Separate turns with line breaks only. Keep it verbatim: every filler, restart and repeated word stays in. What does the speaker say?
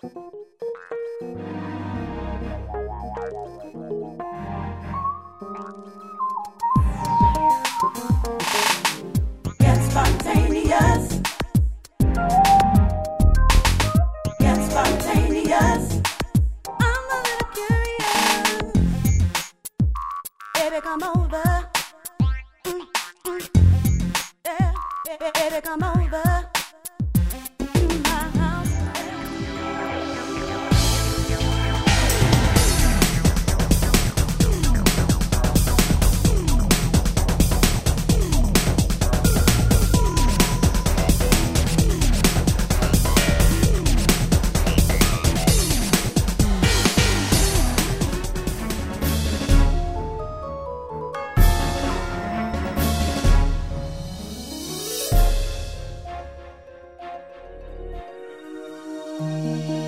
Get spontaneous. Get spontaneous. I'm a little curious. Baby, come over. Mm, mm. Yeah, yeah, baby, come over to my house. Thank you.